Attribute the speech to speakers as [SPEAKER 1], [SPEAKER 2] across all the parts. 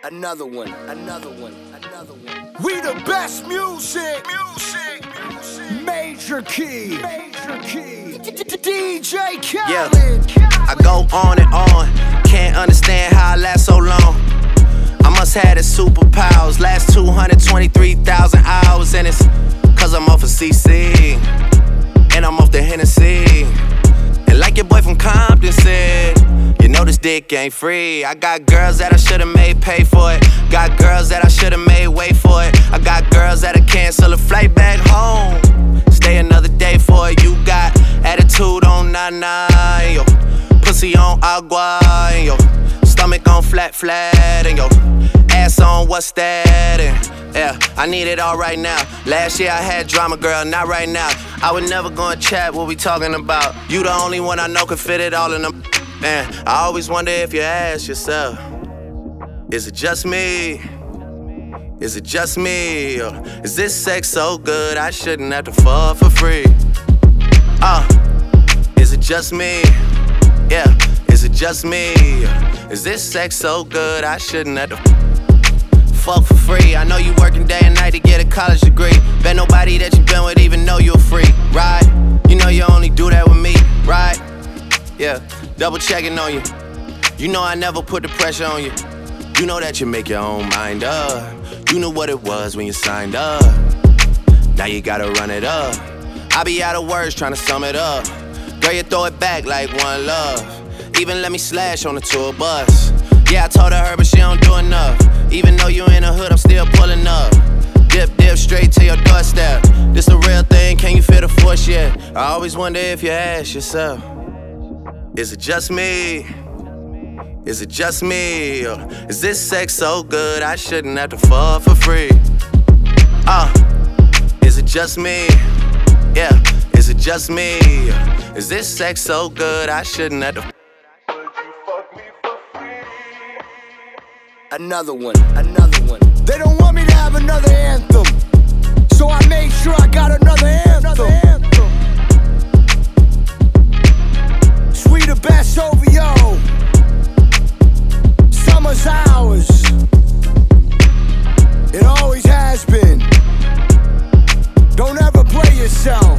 [SPEAKER 1] Another one. We the best music. Major key. DJ Khaled.
[SPEAKER 2] I go on and on, can't understand how I last so long. I must have the superpowers, last 223,000 hours. And it's cause I'm off of CC, and I'm off the Hennessy. And like your boy from Compton said, you know this dick ain't free. I got girls that I should've made pay for it. Got girls that I should've made wait for it. I got girls that'll cancel a flight back home, stay another day for it. You got attitude on 99, yo. Pussy on agua, and yo. Stomach on flat, and yo. Ass on what's that, and yeah, I need it all right now. Last year I had drama, girl, not right now. I would never go and chat what we talking about. You the only one I know can fit it all in them. Man, I always wonder if you ask yourself, is it just me? Is it just me? Or is this sex so good I shouldn't have to fuck for free? Is it just me? Yeah, is it just me? Is this sex so good I shouldn't have to fuck for free? I know you working day and night to get a college degree. Bet nobody that you been with even know you're free, right? You know you only do that with me, right? Yeah, double checking on you. You know I never put the pressure on you. You know that you make your own mind up. You knew what it was when you signed up. Now you gotta run it up. I be out of words trying to sum it up. Girl, you throw it back like one love. Even let me slash on the tour bus. Yeah, I told her, but she don't do enough. Even though you in the hood, I'm still pulling up. Dip, straight to your doorstep. This the real thing, can you feel the force yet? I always wonder if you ask yourself, is it just me? Is it just me? Or is this sex so good I shouldn't have to fuck for free? Is it just me? Yeah, is it just me? Is this sex so good I shouldn't have to
[SPEAKER 1] Another one. They don't want me to have another anthem, so I made sure I got another anthem. Sweet the best OVO. Summer's ours. It always has been. Don't ever play yourself.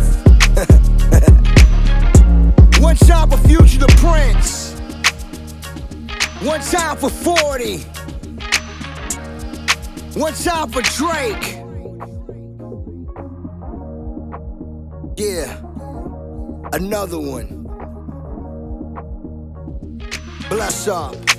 [SPEAKER 1] One time for Future the Prince. One time for 40. One time for Drake. Yeah, another one. Bless up.